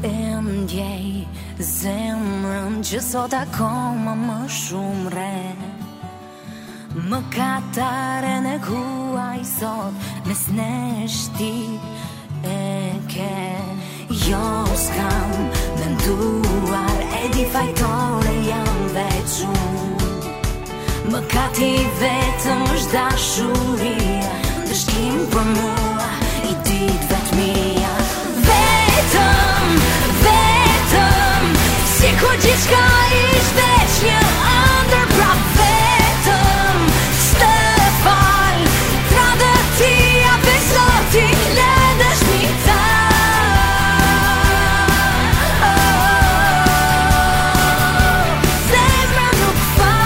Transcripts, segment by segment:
E ndjej zemrën që sot akoma më shumë re. Më kataren e kuaj sot mes nesh ti e ke. Jo s'kam menduar, e di fajtore jam veç unë. Më kati vetëm është dashuria, dëshkim për mua i dit vetëmia. Vetëm, si kur gjithçka ishte veç një ëndër, pra vetëm, s'të fal, tradëtia besoti lëndësh mi ta. Zemra nuk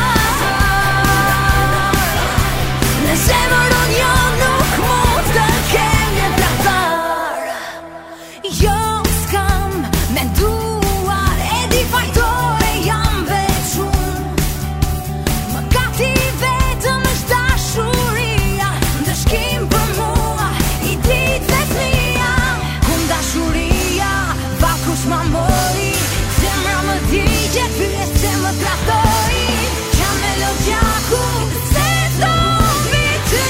fal, në zemër unë jo nuk mund të kem një traktar. Jo s'kam menduar, e di fajtore jam veç unë. Më gati vetëm është dashuria, ndëshkim për mua i dit vetëmia. Kum dashuria, vakush ma mori, zemra më digjet, pyes që më tratoi. Qa melodjaku se thot mi ty.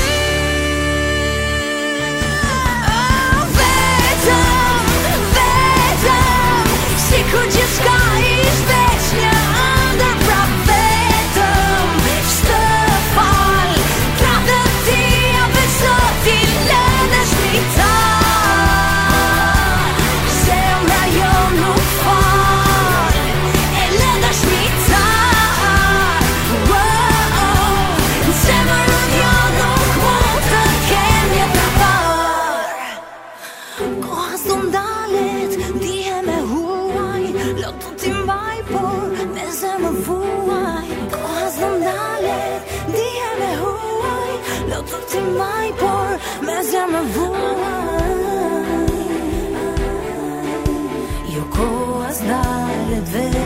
Vetëm, si kur gjithçka ishte veç një ëndër, pra vetëm, s'të fal, tradëtia besoti lëndësh mi ta. Zemra jo nuk fal, e lëndësh mi ta. Zemër unë jo nuk mund të kem një traktar. Koha s'do m'dalet, dihe me huaj, lotu ti mbaj, por me zemër vuaj. Koha s'do m'dalet, dihe me huaj, lotu ti mbaj, por me zemër vuaj. Jo koha s'dalet vetë